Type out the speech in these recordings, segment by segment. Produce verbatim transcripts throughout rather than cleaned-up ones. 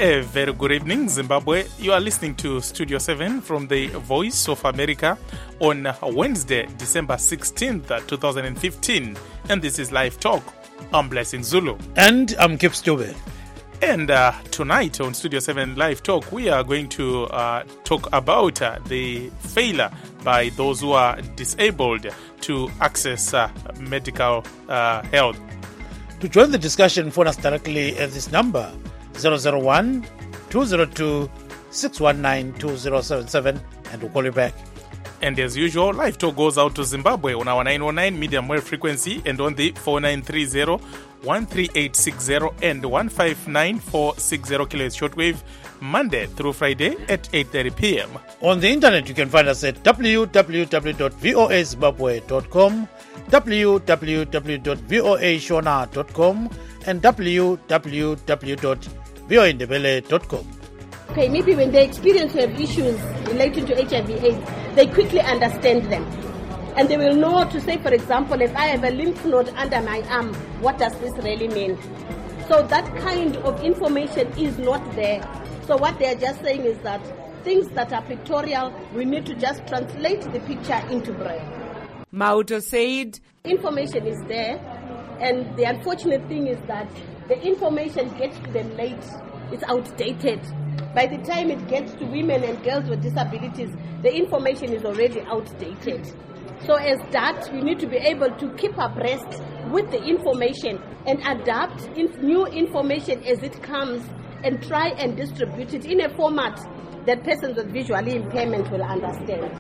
A very good evening, Zimbabwe. You are listening to Studio seven from the Voice of America on Wednesday, December sixteenth, twenty fifteen. And this is Live Talk. I'm Blessing Zulu. And I'm Kip Stube. And uh, tonight on Studio seven Live Talk, we are going to uh, talk about uh, the failure by those who are disabled to access uh, medical uh, help. To join the discussion, phone us directly at this number, zero zero one, two zero two, six one nine, two zero seven seven, and we'll call you back. And as usual, Live Talk goes out to Zimbabwe on our nine oh nine medium wave frequency and on the four nine three zero, one three eight six zero and one five nine four six zero kilohertz shortwave, Monday through Friday at eight thirty p.m. On the internet, you can find us at w w w dot voa zimbabwe dot com, w w w dot voa shona dot com, and w w w dot voa ndebele dot com. Okay, maybe when they experience have issues related to H I V AIDS, they quickly understand them. And they will know to say, for example, if I have a lymph node under my arm, what does this really mean? So that kind of information is not there. So what they're just saying is that things that are pictorial, we need to just translate the picture into braille. Mauto said, information is there, and the unfortunate thing is that the information gets to them late. It's outdated. By the time it gets to women and girls with disabilities, the information is already outdated. So as that, we need to be able to keep abreast with the information and adapt in new information as it comes and try and distribute it in a format that persons with visual impairment will understand.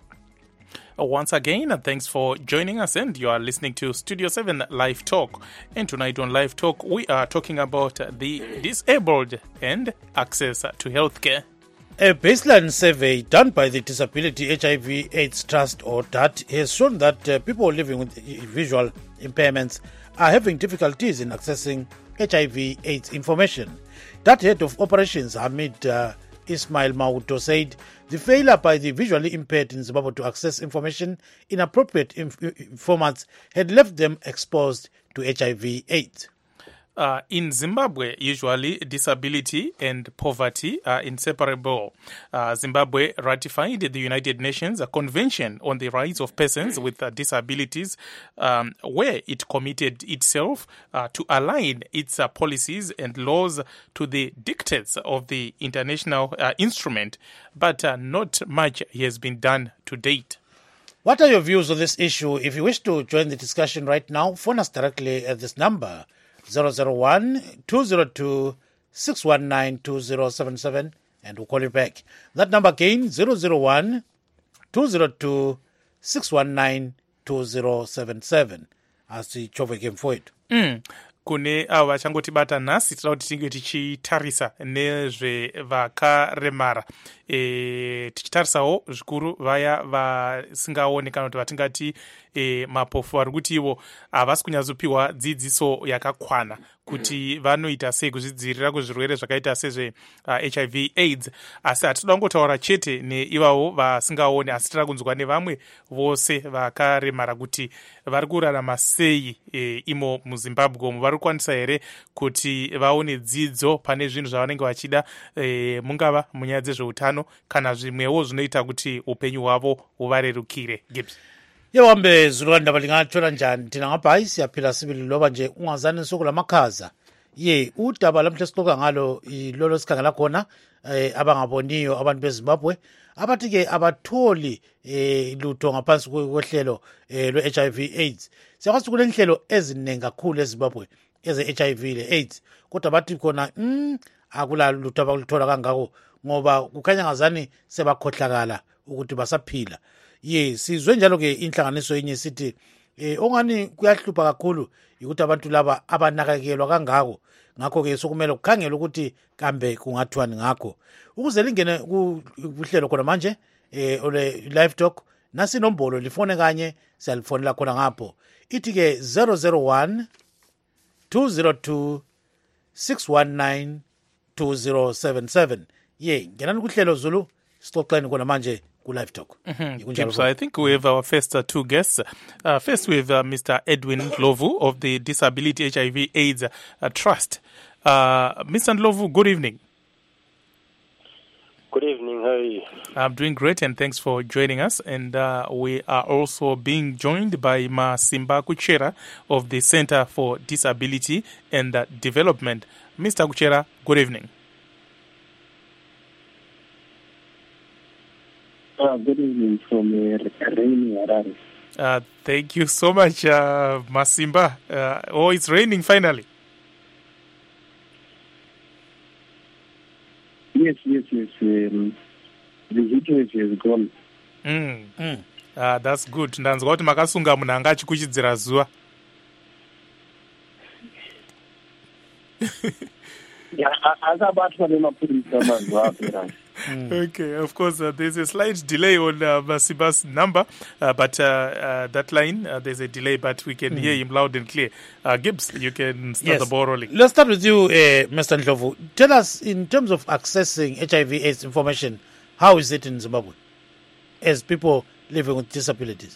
Once again, thanks for joining us, and you are listening to Studio seven Live Talk. And tonight on Live Talk, we are talking about the disabled and access to healthcare. A baseline survey done by the Disability H I V AIDS Trust, or D A T, has shown that uh, people living with visual impairments are having difficulties in accessing H I V AIDS information. That head of operations, Hamid uh, Ismail Mauto, said the failure by the visually impaired in Zimbabwe to access information in appropriate inf- formats had left them exposed to H I V AIDS. Uh, in Zimbabwe, usually disability and poverty are inseparable. Uh, Zimbabwe ratified the United Nations Convention on the Rights of Persons with uh, Disabilities, um, where it committed itself uh, to align its uh, policies and laws to the dictates of the international uh, instrument, but uh, not much has been done to date. What are your views on this issue? If you wish to join the discussion right now, phone us directly at this number, zero zero one, two zero two, six one nine, two zero seven seven, and we'll call you back. That number again, zero zero one, two zero two, six one nine, two zero seven seven. Asichove game for it. Mm. Kune ava vachangotibata nhasi tinoda kuti tinge tichitarisa nezvevakaremara. E, tichitarisawo zvikuru vaya vasingaoni kana kuti vatingati e, mapofu vari kuti ivo havasi kunyatsopiwa dzidziso yakakwana kuti vanoita sei kuzvidzivirira kuzvirwere zvakaita sezve uh, H I V AIDS. Asi hatitoda kungotaura chete neivavo vasingaoni, asi tinoda kunzwa nevamwe vose vakaremara kuti vari kurarama sei e, imo muZimbabwe umo. Vari kukwanisa here kuti vaone dzidzo pane zvinhu zvavanenge vachida, e, mungava munyaya dzezveutano kana zvimwewo zvinoita kuti upenyu hwavo huvarerukire. Gibbs. Yewambe Zulu ndaba lingathola njani thina ngapha siyaphila sibili loba nje ungazani nsuku lamakhaza. Ye udaba lamhle sixoxa ngalo ilolo sikhangela khona eh, abangaboniyo abantu beZimbabwe abathi ke abatholi eh, lutho ngaphansi kwehlelo eh, lwe-H I V AIDS. Siyakwazi kulenhlelo eziningi kakhulu eZimbabwe eze-H I V le-AIDS, kodwa bathi khona mm, akula lutho abaluthola kangako ngoba kukhanya ngazani sebakhohlakala ukuthi basaphila. Ye sizwe njalo ke inhlanganiso yenye sithi eh ongani kuyahlupha kakhulu ukuthi abantu laba abanakakelwa kangako, ngakho ke sokumele kukhangela ukuthi kambe kungathwani ngakho. Ukuze lingene kuhlelo khona manje eh ole Live Talk, nasi nombolo lifone kanye siyalifonela khona ngapho, ithi ke zero zero one, two zero two, six one nine, two zero seven seven. Ye ngenani kuhlelo Zulu sixoxeni khona manje Live Talk. Mm-hmm. So I think we have our first uh, two guests. Uh, first, we have uh, Mister Edwin Ndlovu of the Disability H I V AIDS uh, Trust. Uh, Mister Ndlovu, good evening. Good evening. How are you? I'm doing great, and thanks for joining us. And uh, we are also being joined by Masimba Kuchera of the Center for Disability and uh, Development. Mister Kuchera, good evening. Uh, good evening from uh, rainy Harare. Uh, thank you so much, uh, Masimba. Uh, oh, it's raining finally. Yes, yes, yes. Um, the heat wave is gone. Mm. Mm. Uh, that's good. Ndanzwa kuti makasunga munhu anga achikuchidzira zuva. Okay, of course, uh, there's a slight delay on uh, Masiba's number, uh, but uh, uh, that line, uh, there's a delay, but we can mm. hear him loud and clear. Uh, Gibbs, you can start yes. the ball rolling. Let's start with you, uh, Mister Ndlovu. Tell us, in terms of accessing H I V AIDS information, how is it in Zimbabwe as people living with disabilities?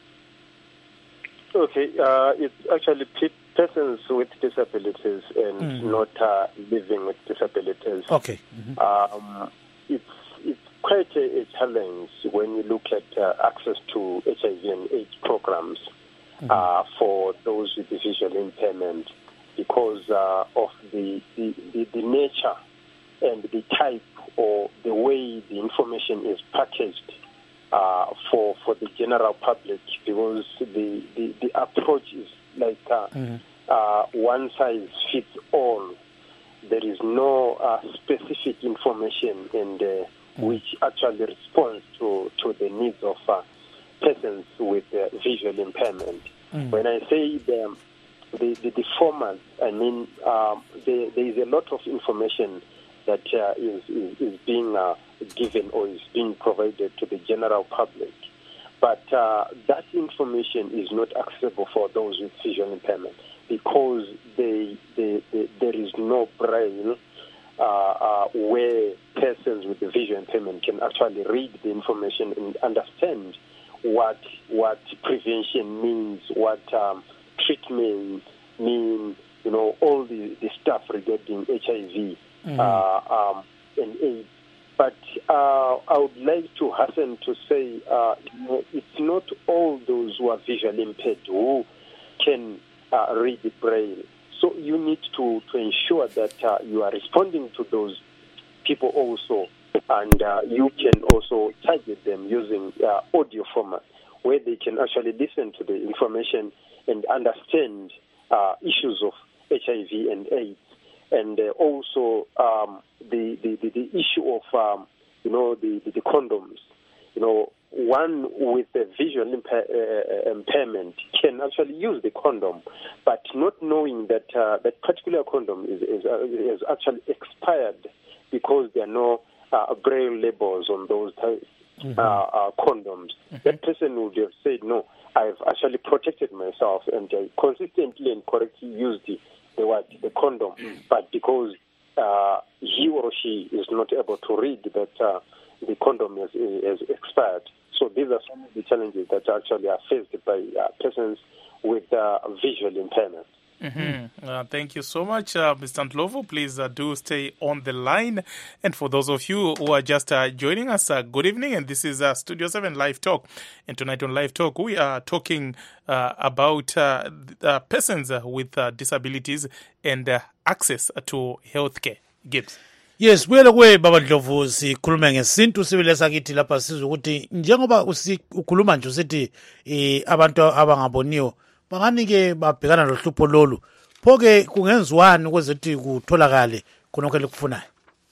Okay, uh, it's actually pe- persons with disabilities and mm. not uh, living with disabilities. Okay. Mm-hmm. Um, it's it's quite a, a challenge when you look at uh, access to H I V and AIDS programs mm-hmm. uh, for those with visual impairment because uh, of the, the, the, the nature and the type or the way the information is packaged uh, for for the general public because the, the, the approach is like uh, mm-hmm. uh, one size fits all. There is no uh, specific information and uh, mm-hmm. which actually responds to, to the needs of uh, persons with uh, visual impairment. Mm-hmm. When I say the, the, the, the format, I mean um, there, there is a lot of information that uh, is, is, is being uh, given or is being provided to the general public. But uh, that information is not accessible for those with visual impairment because they, they, they, there is no braille uh, uh, where persons with the visual impairment can actually read the information and understand what what prevention means, what um, treatment means, you know, all the, the stuff regarding H I V mm-hmm. uh, um, and AIDS. But uh, I would like to hasten to say uh, you know, it's not all those who are visually impaired who can uh, read the braille. So you need to, to ensure that uh, you are responding to those people also, and uh, you can also target them using uh, audio format where they can actually listen to the information and understand uh, issues of H I V and AIDS. And uh, also um, the, the, the, the issue of, um, you know, the, the, the condoms. You know, one with a visual impa- uh, impairment can actually use the condom, but not knowing that uh, that particular condom is, is, uh, is actually expired because there are no uh, braille labels on those types, mm-hmm. uh, uh, condoms. Mm-hmm. That person would have said, no, I've actually protected myself and I consistently and correctly used the the word, the condom, but because uh, he or she is not able to read that uh, the condom has, has expired. So these are some of the challenges that actually are faced by uh, persons with uh, visual impairment. Mm-hmm. Uh, thank you so much, uh, Mister Ndlovu. Please uh, do stay on the line. And for those of you who are just uh, joining us, uh, good evening. And this is uh, Studio seven Live Talk. And tonight on Live Talk, we are talking uh, about uh, uh, persons uh, with uh, disabilities and uh, access to healthcare. Gibbs. Yes, buyele kwe baba Ndlovu sikhuluma ngesintu sibile sakithi lapha sizwe ukuthi njengoba usikhuluma nje usithi eh abantu abangaboniyo banganike babhekana lohlupho lolu phoke kungenziwani ukuze ukuthi kutholakale khonokho lekufunayo.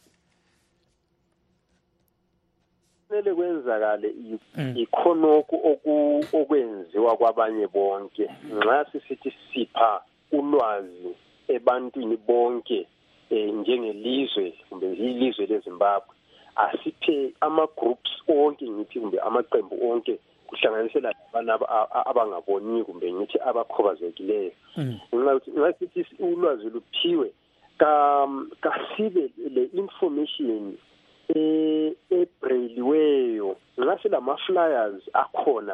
Kumele kwenzakale ikhonoko okwenziwa kwabanye bonke nxa sisithi sipha ulwazi ebantwini bonke njengelizwe kumbe ilizwe leZimbabwe asiphe ama groups onke ngithi kumbe amaqembu onke kuhlanganisela abantu abangaboni kumbe ngithi abakhobazekileyo nxa sithi ulwazi luphiwe ka kasibe le information e ebrailleweyo nxa silama flyers akhona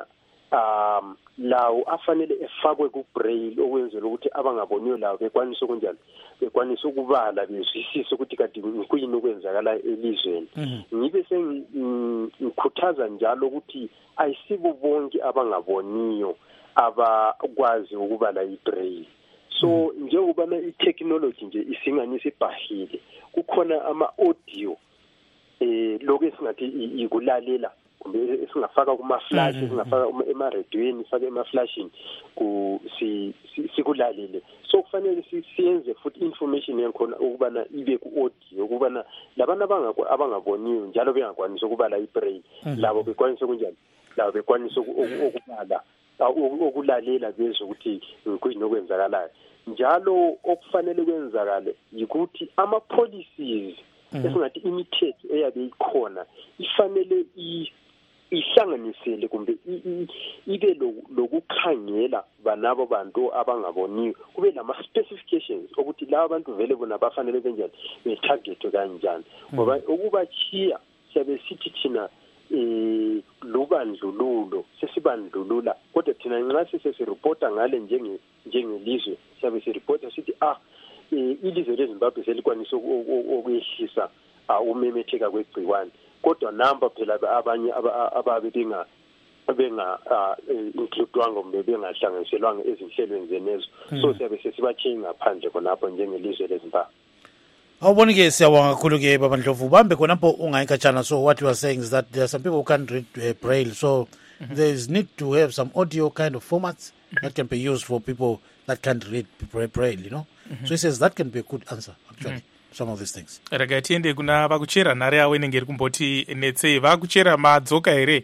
um lawo afanele efakwe ku-braille okwenzela ukuthi abangaboniyo lawo bekwanise okunjani bekwanise ukubala bezwisise ukuthi kade kuyini okwenzakala elizweni. Ngibe sengikhuthaza njalo ukuthi ayisibo bonke abangaboniyo abakwazi ukubala i-braille. So njengobana i-technology nje isinganisa ibhahile, kukhona ama-audio eh lokho esingathi ikulalela kumbe esingafaka kuma-flash esingafaka ema-radioweni sifake ema-flashini ku sikulalele. So kufanele siyenze futhi information yakhona ukubana ibe ku-audio ukubana labantu abangaboniyo njalo bengakwanisi ukubala i-braille labo bekwanise kunjani labo bekwanise ukubala okulalela bezwe ukuthi kuyini okwenzakalayo. Njalo okufanele kwenzakale yikuthi ama-policies esingathi imithetho eyabe ikhona ifanele ihlanganisele kumbe ibe lokukhangela banabo bantu abangaboniyo, kube nama-specifications ukuthi laba bantu vele bona bafanele benjani betargetwe kanjani. Ngoba ukubachiya siyabe sithi thina eh lubandlululo sesibandlulula, kodwa thina nxa sesiripota ngale njenge njengelizwe siyabe siripota sithi ah ilizwe leZimbabwe selikwanisa ukwehlisa umemetheka kwegciwane, kodwa namba phela abanye ababe benga benga includwanga kumbe bengahlanganiselwanga ezinhlelweni zenezo. So siyabe sesibachiye ngaphandle khonapho njengelizwe leZimbabwe. Awuboni ke siyabonga kakhulu ke Baba Ndlovu. Bambe khonapho ungayikhatshana. So what you are saying is that there are some people who can't read uh, Braille, so mm-hmm. there is need to have some audio kind of formats that can be used for people that can't read Braille, you know. Mm-hmm. So he says that can be a good answer actually. Mm-hmm. Some of these things. Rega tiende kuna vakuchera nhare yawo inenge iri kumboti netsei vakuchera madzoka here.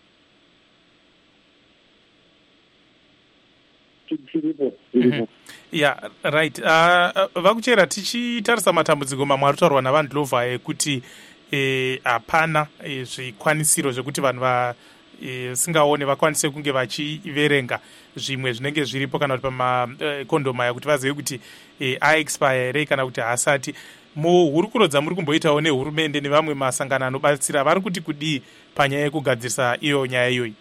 Mm-hmm. Yeah, right. Uh, vakuchera tichitarisa matambudziko mamwe ari kutaurwa navanhu Ndlovha ekuti hapana eh, zvikwanisiro zvekuti vanhu va E, singaone vakwanise kunge vachiverenga zvimwe zvinenge zviripo kana kuti pamakondoma yakuti vazive kuti e, aexpire here kana kuti haasati. Muhurukuro dzamuri kumboitawo nehurumende nevamwe masangano anobatsira vari kuti kudii panyaya yekugadzirisa iyo nyaya iyoyi?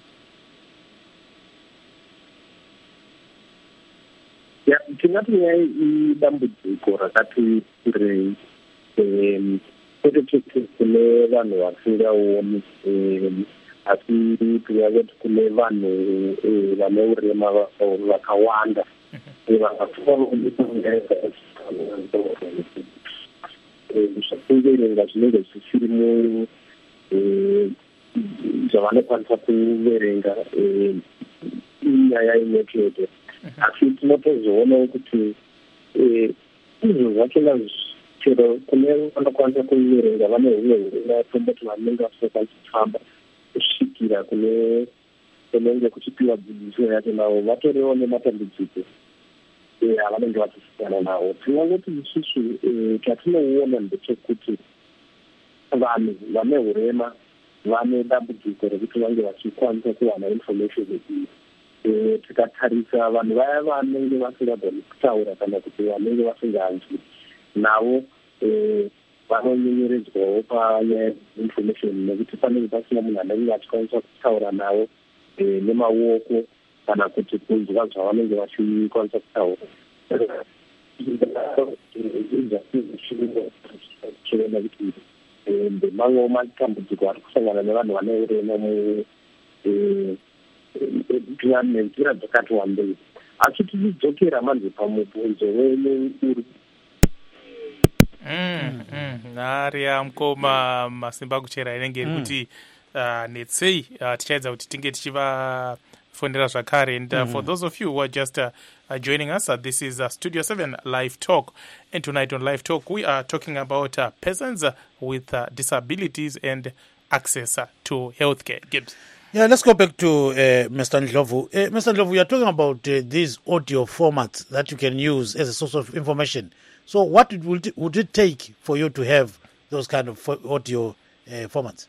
tingati nyaya idambudziko rakati kurei kwete kune vanhu vasingaoni asi tiyaveti kune vanhu vane urema vakawanda zvakuverenga zvinenge zvisiri zvavanokwanisa kuverenga inyaya imwe chete. Asi tinotozoonawo kuti izvo zvachona chero kune vanokwanisa kuverenga vane humwe urema tomboti vanenge vasingakwanisi kufamba kusvikira kune kunenge kuchipiwa dzidziso yacho navo vatoriwo nematambudziko avanenge vachisangana nawo. Tinongoti isusu chatinoona ndechekuti vanhu vane urema vane dambudziko rekuti vange vachikwanisa kuwana information iyi. Tikatarisa vanhu vaya vanenge vasingagoni kutaura kana kuti vanenge vasinganzwi navo vanonyenyeredzawo panyaya information nekuti panenge pasina munhu anenge achikwanisa kutaura navo nemaoko kana kuti kunzwa zvavanenge vachikwanisa kutaura. Chiona kuti ndemamwewo matambudziko ari kusangana nevanhu vane urema nenzira dzakati wandei. Asi tichidzokera manje pamubvunzo wenyu uri nhare yamukoma Masimba Kuchera inenge iri kuti netsei tichaedza kuti tinge tichivafondera zvakare. And uh, for those of you who are just uh, uh, joining us, uh, this is uh, Studio seven Live Talk, and tonight on Live Talk we are talking about uh, persons uh, with uh, disabilities and access uh, to healthcare. Gibbs. Yeah, let's go back to uh, Mister Ndlovu. Uh, Mister Ndlovu, you are talking about uh, these audio formats that you can use as a source of information. So what would it, would it take for you to have those kind of audio uh, formats?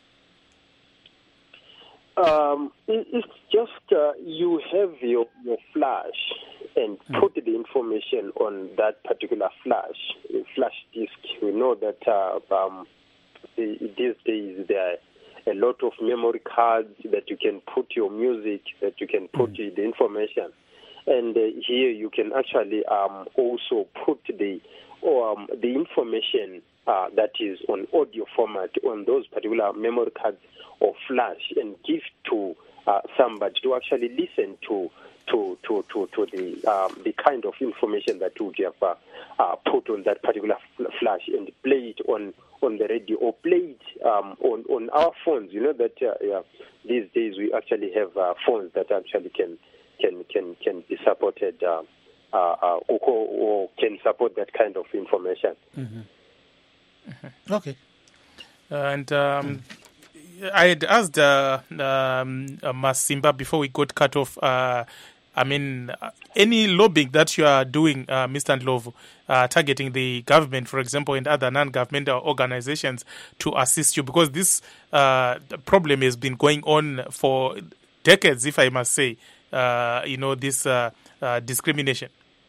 Um, it, it's just uh, you have your, your flash and mm. put the information on that particular flash, flash disk. We know that uh, um, the, these days there are a lot of memory cards that you can put your music, that you can put mm-hmm. the information. And uh, here you can actually um, also put the um, the information uh, that is on audio format on those particular memory cards or flash and give to uh, somebody to actually listen to to to to, to the um, the kind of information that you have uh, uh, put on that particular flash and play it on on the radio or play it um, on on our phones. You know that uh, yeah, these days we actually have uh, phones that actually can can can can be supported uh, uh, uh, or, or can support that kind of information. Mm-hmm. Mm-hmm. Okay. Uh, and um, mm. I had asked uh, um, uh, Masimba before we got cut off. Uh, I mean, uh, any lobbying that you are doing, uh, Mister Ndlovu, uh, targeting the government, for example, and other non-governmental organizations to assist you, because this uh, problem has been going on for decades, if I must say. Uh, you know, this uh, uh, discrimination.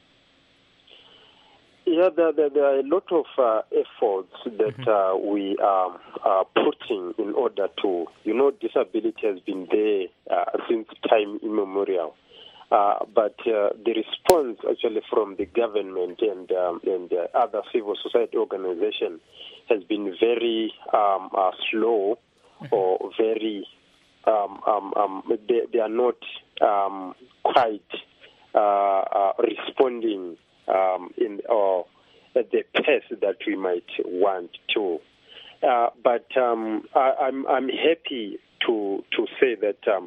Yeah, there, there, there are a lot of uh, efforts that mm-hmm. uh, we um, are putting in order to, you know, disability has been there uh, since time immemorial. Uh, but uh, the response actually from the government and um, and uh, other civil society organizations has been very um, uh, slow mm-hmm. or very, um, um, um, they, they are not um, quite uh, uh, responding um, in or at the pace that we might want to. Uh, but um, I, I'm I'm happy to to say that um,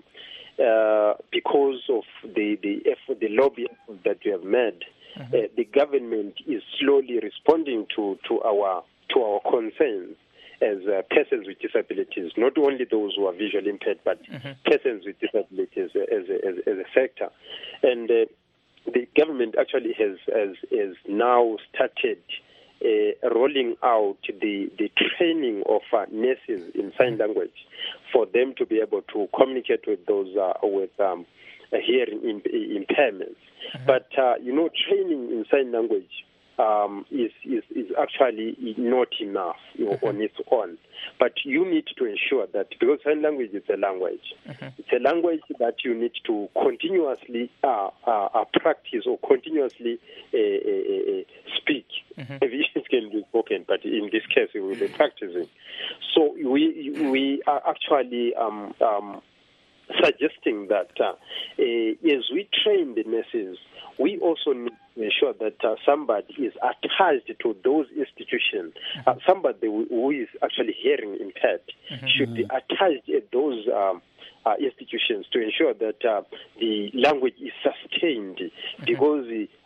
uh, because of the the effort, the lobby that we have made, mm-hmm. uh, the government is slowly responding to, to our to our concerns as uh, persons with disabilities, not only those who are visually impaired, but mm-hmm. persons with disabilities as a, as, as a sector. And uh, the government actually has, has, has now started uh, rolling out the, the training of uh, nurses in sign language for them to be able to communicate with those uh, with um, hearing impairments. Mm-hmm. But, uh, you know, training in sign language Um, is, is is actually not enough, you know, on its own. But you need to ensure that, because sign language is a language, mm-hmm. it's a language that you need to continuously uh, uh, uh, practice or continuously uh, uh, uh, speak. Mm-hmm. It can be spoken, but in this case, we will be practicing. So we we are actually um, um, suggesting that uh, uh, as we train the nurses, we also need to ensure that uh, somebody is attached to those institutions. Mm-hmm. Uh, somebody who is actually hearing impaired mm-hmm. should be attached at those um, uh, institutions to ensure that uh, the language is sustained, mm-hmm. because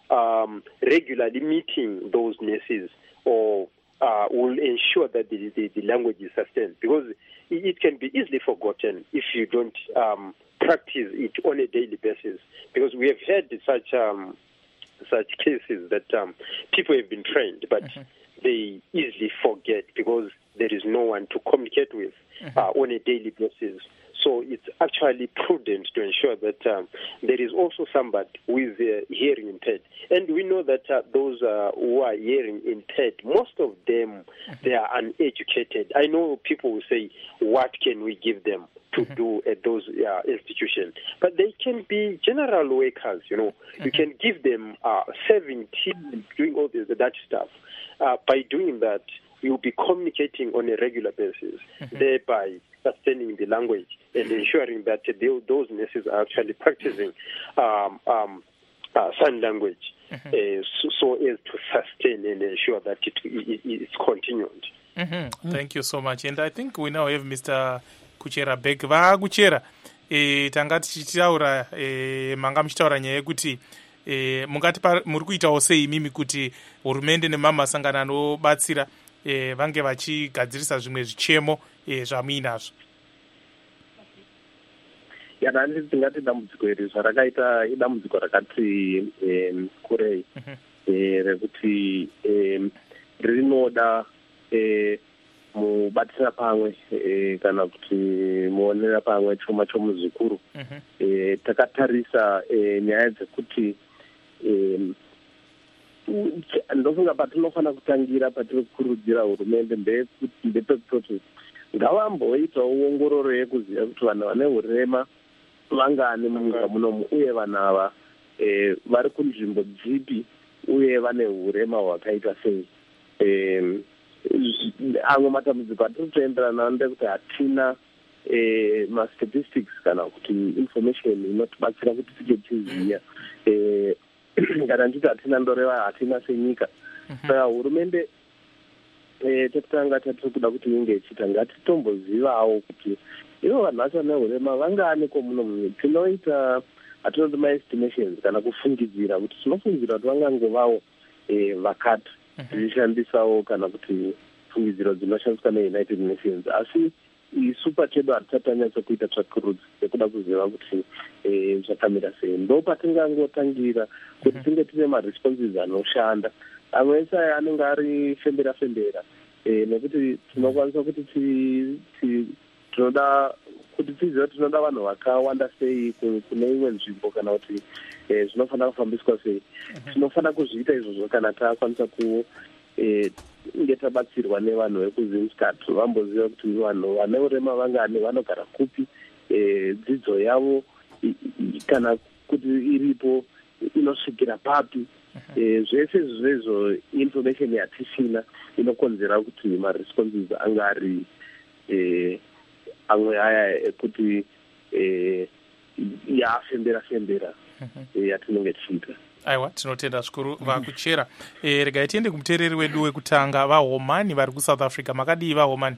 um, regularly meeting those nurses or uh, will ensure that the, the, the language is sustained, because it, it can be easily forgotten if you don't um, practice it on a daily basis, because we have had such um, such cases that um, people have been trained, but mm-hmm. they easily forget because there is no one to communicate with mm-hmm. uh, on a daily basis. So it's actually prudent to ensure that um, there is also somebody who is uh, hearing impaired. And we know that uh, those uh, who are hearing impaired, most of them, mm-hmm. they are uneducated. I know people will say, what can we give them to mm-hmm. do at those uh, institutions? But they can be general workers, you know. Mm-hmm. You can give them uh, seventeen, doing all this, that stuff. Uh, by doing that, you'll be communicating on a regular basis, mm-hmm. thereby sustaining the language and ensuring that they, those nurses are actually practicing um, um, uh, sign language mm-hmm. uh, so, so as to sustain and ensure that it, it, it's continued. Mm-hmm. Mm-hmm. Thank you so much. And I think we now have Mister Kuchera Beg. Vakuchera, e, tanga tichitaura e, manga mchitaura nyaya yekuti e, mungati muri kuitawo sei imimi kuti hurumende nemamasangano anobatsira e, vange vachigadzirisa zvimwe zvichemo e, zvamuinazvo? Yanani tingati dambudziko iri zvarakaita idambudziko rakati um, kurei mm-hmm. e, rekuti um, rinoda e, mubatsira pamwe e, kana kuti muonera pamwe choma chomuzvikuru mm-hmm. e, takatarisa e, nyaya dzekuti um, ndofunga patinofanira kutangira patinokurudzira hurumende ndepekutoti ngavamboitawo ongororo yekuziva kuti vanhu vane urema vangani munyika munomu uye vanhu ava eh, vari kunzvimbo dzipi uye vane urema hwakaita sei. eh, amwe matambudziko atiri kutoenderana ndekuti hatina eh, mastatistics kana kuti information inotibatsira kuti tige tiziya eh, kana nditi hatina ndoreva hatina senyika. Saka hurumende eh, tekutanga tatiri kuda kuti inge ichiita ngatitombozivawo kuti ivo vanhu vacho vane urema vangani komuno munyika. Tinoita hatinoti maestimations kana kufungidzira kuti tinofungidzira kuti vangangovawo eh, vakati zvishandisawo kana kuti fungidziro dzinoshandiswa neunited nations, asi isu pachedu hatitatanyatsa kuita tsvakurudzi yekuda kuziva kuti eh, zvakamira sei. ndo patingangotangira kuti tinge tine maresponses anoshanda. Amwe ese aya anenge ari fembera fembera eh, nekuti tinokwanisa kuti tinoda kuti tizive kuti tinoda vanhu vakawanda sei kune imwe nzvimbo kana kuti eh, zvinofanira kufambiswa sei. Tinofanira kuzviita izvozvo kana takwanisa ku eh, nge tabatsirwa nevanhu vekuzimscat vamboziva kuti vanhu vane urema vangani, vanogara kupi, eh, dzidzo yavo kana kuti iripo inosvikira papi. Eh, zvese zvezvo information yatisina inokonzera kuti maresponses anga ari eh, amwe aya ekuti eh, yafembera fembera eh, yatinenge tichiita. Aiwa, tinotenda zvikuru vakuchera. E, regai tiende kumuteereri wedu wekutanga vaHomani vari kuSouth Africa. Makadii vaHomani?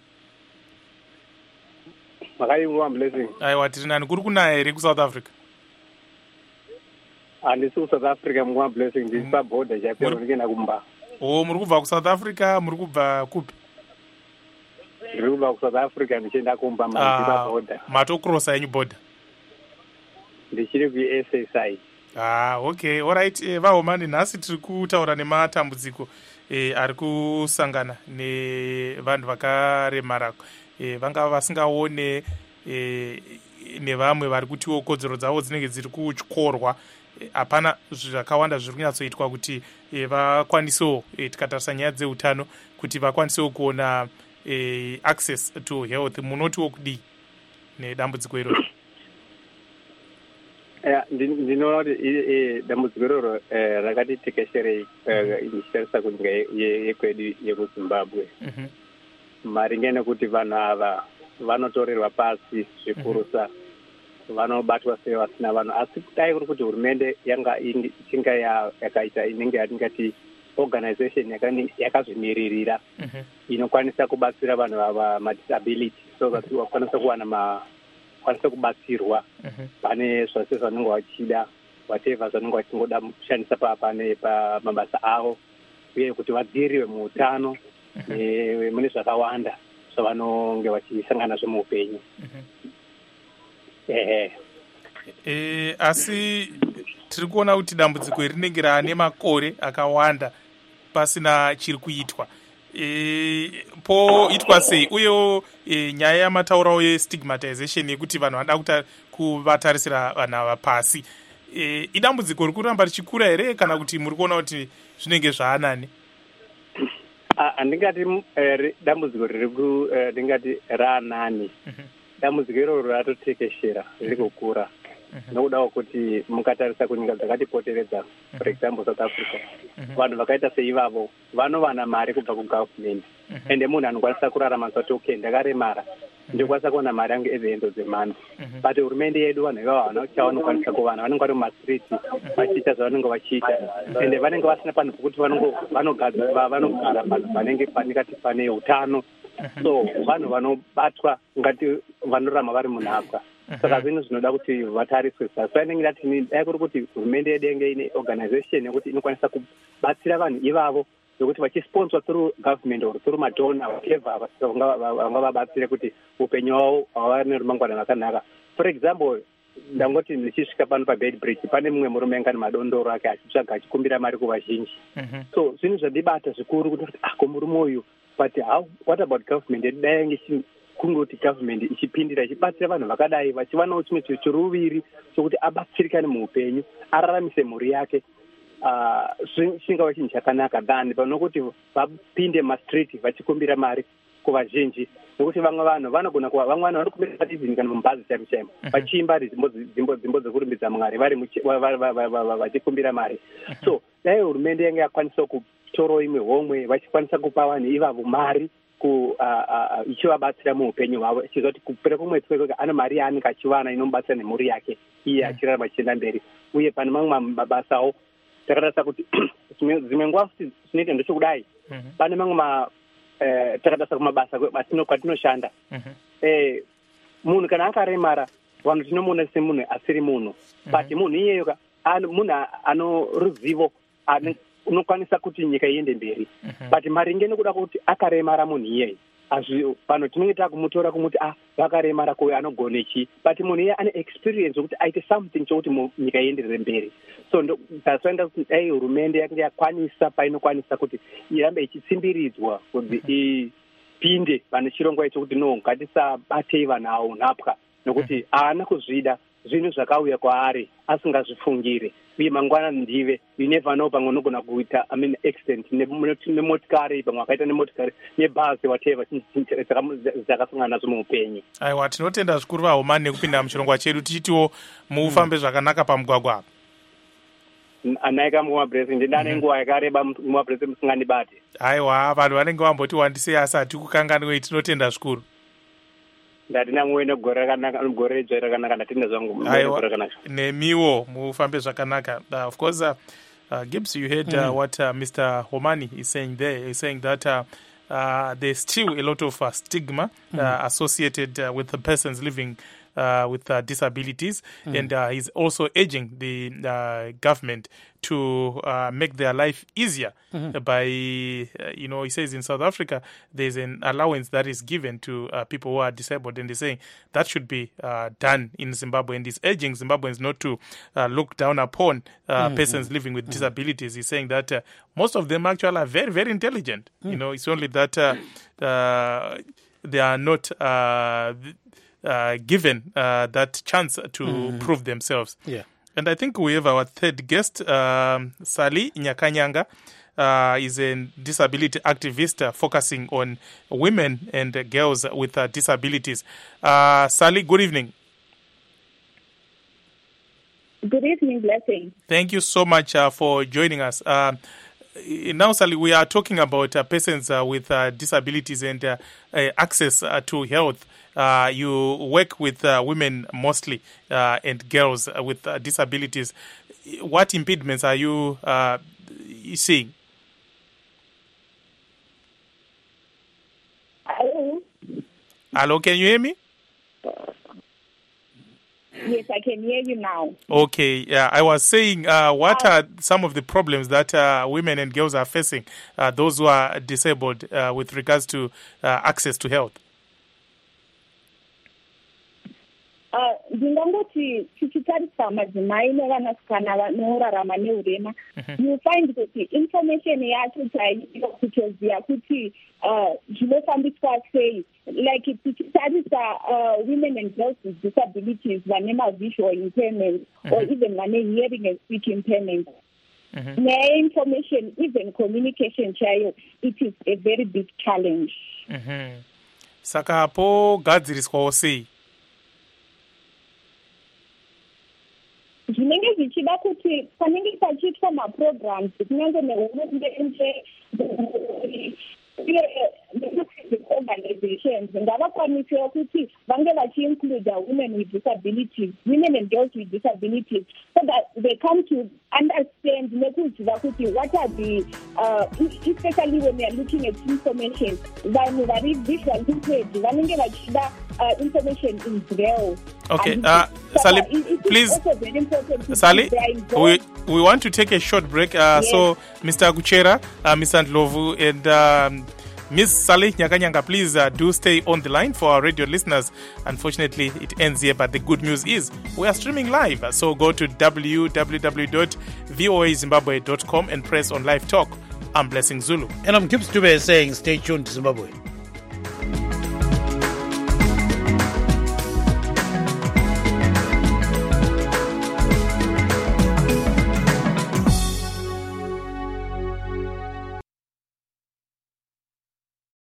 Makadii nguva blessing. Aiwa, tiri nani kuri kunaya here kuSouth Africa? Handisi kuSouth Africa nguva blessing, ndiri pabhodha chapero ndichienda kumba. Oh, muri kubva kuSouth Africa, muri kubva kupi? Ndiri kubva kuSouth Africa ndichienda kumba ndiri pabhodha. Matokrosa yenyu bhodha? Ndichiri kuS A side. Ah, okay, alright. Eh, vaHomani, nhasi tiri kutaura nematambudziko eh, ari kusangana nevanhu vakaremara eh, vanga vasingaone eh, nevamwe vari kutiwo kodzero dzavo dzinenge dziri kutyorwa. Hapana eh, zvakawanda zviri kunyatsoitwa kuti eh, vakwanisewo eh, tikatarisa nyaya dzeutano kuti vakwanisewo kuona eh, access to health. Munotiwo kudii nedambudziko iroro? ndinoona kuti dambudziko iroro rakatitekesherei ndichitarisa kunyika yekwedu yekuZimbabwe maringe nekuti vanhu ava vanotorerwa pasi zvikurusa, vanobatwa sei vasina vanhu. Asi dai kuri kuti hurumende yanga ichinga yakaita inenge yatingati organization yakazvimiririra inokwanisa kubatsira vanhu ava madisability so that vakwanisa kuwana ma kwanisa kubatsirwa pane zvose zvanenge vachida whatever zvanenge vachingoda kushandisa pane pamabasa avo uye kuti vadziiriwe muutano mune zvakawanda zvavanonge vachisangana zvemuupenyu. ehe eh asi tiri kuona kuti dambudziko iri rinenge raane makore akawanda pasina chiri kuitwa. E, poitwa sei uyewo e, nyaya yamataurawo yestigmatization yekuti vanhu vada kuta kuvatarisira vanhu ava pasi e, idambudziko riri kuramba richikura here kana kuti muri kuona kuti zvinenge zvaanani? handingati dambudziko riri ndingati raanani. Dambudziko iroro ratotekeshera riri kukura nokudawo kuti mukatarisa kunyika dzakatipoteredza for example South Africa vanhu vakaita seivavo vanovana mari kubva kugovernment ende munhu anokwanisa kurarama kuti okay ndakaremara ndikwanisa kuona mari yangu at the end of the month but hurumende yedu vanhu ivavo havana chavanokwanisa kuvana vanenge vari mumastreet vachiita zvavanenge vachiita ende vanenge vasina panhu pokuti vanogara panenge panekati pane utano so vanhu vanobatwa ngati vanorama vari munhapwa. Saka zvinhu zvinoda kuti vatariswe sasa inenge ndatini dai kuri kuti hurumende yedu inge ine organization yekuti inokwanisa kubatsira vanhu ivavo nokuti vachisponsor through government or through madona whatever vanga vabatsire kuti upenyu hwavo hwava nerumangwana rakanaka. For example ndangoti ndichisvika pano pabed bridge pane mumwe murume anga nemadondoro ake achitsvaga achikumbira mari kuvazhinji so zvinhu zvandibata zvikuru kuti ako murume uyu but how what about government yedu dai yange kungoti government ichipindira ichibatsira vanhu vakadai vachivanawo chimwe chiro chiruviri chokuti abatsirikane muupenyu araramise mhuri yake chingava chinhu chakanaka than panokuti vapinde mastreet vachikumbira mari kuvazhinji nekuti vamwe vanhu vanogona kuva vamwe vanhu vanokumbira patizini kana mumbazi chaimo chaimo vachiimba dzimbo dzekurumbidza mwari vari vachikumbira mari. So dai hurumende yange yakwanisa kutorawo imwe homwe vachikwanisa kupa vanhu ivavo mari ichivabatsira muupenyu hwavo ichiziva kuti kupera kwemwedzi kwekega ane mari yaanenge achiwana inomubatsira nemhuri yake iye achirarama achienda mberi. Uye pane mamwe mabasawo takatarisa kuti dzimwe nguva zvinoita ndechokudai pane mamwe takatarisa kumabasa kwatinoshanda munhu kana akaremara vanhu tinomuona semunhu asiri munhu but munhu iyeyo munhu ano ruzivo unokwanisa kuti nyika iende mberi but maringe nekuda kuti akaremara munhu iyeyo pano tinenge takumutora kumuti ah vakaremara kuyo anogone chi but munhu iye ane experience wekuti aite something chokuti nyika ienderere mberi. So ndasoenda kuti dai hurumende yange yakwanisa painokwanisa kuti irambe ichitsimbiridzwa kuti ipinde pane chirongwa icho kuti no ngatisabatei vanhu avo nhapwa nokuti haana kuzvida zvinhu zvakauya kwaari asingazvifungire uye mangwanani ndive you never know pamwe unogona kuita I mean accident nemotikari pamwe akaita nemotikari nebhazi whatever dzakasangana nazo muupenyu. Aiwa, tinotenda zvikuru vaHomani nekupinda muchirongwa chedu tichitiwo mufambe zvakanaka pamugwagwa. Anaika mumabhuresi ndinane nguva yakareba mumabhuresi musinganibate. Aiwa, vanhu vanenge vamboti wandisei asati kukanganwe tinotenda zvikuru. Ndatina muwene gore rakanaka gore redzo rakanaka ndatina zvangu gore rakanaka. Nemiwo mufambe zvakanaka. Uh, of course uh, uh, Gibbs, you heard uh, mm. what uh, Mister Homani is saying there. He's saying that uh, uh, there's still a lot of uh, stigma mm. uh, associated uh, with the persons living Uh, with uh, disabilities mm. and uh, he's also urging the uh, government to uh, make their life easier mm-hmm. by, uh, you know, he says in South Africa there's an allowance that is given to uh, people who are disabled, and he's saying that should be uh, done in Zimbabwe, and he's urging Zimbabweans not to uh, look down upon uh, mm-hmm. persons living with mm-hmm. disabilities. He's saying that uh, most of them actually are very, very intelligent. Mm. You know, it's only that uh, uh, they are not uh, Uh, given uh, that chance to mm. prove themselves. Yeah. And I think we have our third guest, um, Sally Nyakanyanga, uh, is a disability activist uh, focusing on women and uh, girls with uh, disabilities. Uh, Sally, good evening. Good evening, Blessing. Thank you so much uh, for joining us. Uh, Now, Sally, we are talking about uh, persons uh, with uh, disabilities and uh, uh, access uh, to health. Uh, you work with uh, women mostly uh, and girls uh, with uh, disabilities. What impediments are you uh, seeing? Hello? Hello, can you hear me? Yes, I can hear you now. Okay, yeah, I was saying, uh, what are some of the problems that uh, women and girls are facing, uh, those who are disabled, uh, with regards to uh, access to health? Ndingangoti tichitarisa madzimai nevanasikana vanorarama neurema, you find kuti information yacho chaiyo kutoziva kuti zvinofambiswa sei, like tichitarisa women and girls with disabilities vane mavisual impairment or even vane hearing and speech impairment. Mm-hmm. Their information, even communication chaiyo, it is a very big challenge. Mm-hmm. Saka po gadziriswawo sei? Zvinenge zvichida kuti panenge pachiitwa maprograms kunyange nehurumende organizations ngavakwanisewo kuti vange vachiincluda women with disabilities, women and girls with disabilities, so that they come to understand nekuziva kuti what are the uh, especially when they are looking at information, vanhu vari visual impaired vanenge vachida uh, information in braille. Okay, uh, Sally, it, please, Sally, we we want to take a short break. Uh, yes. So, Mister Kuchera, uh, Mister Ndlovu, and um, Miss Sally Nyakanyanga, please uh, do stay on the line for our radio listeners. Unfortunately, it ends here, but the good news is we are streaming live. So go to w w w dot voa zimbabwe dot com and press on Live Talk. I'm Blessing Zulu. And I'm Gibbs Dube saying stay tuned to Zimbabwe.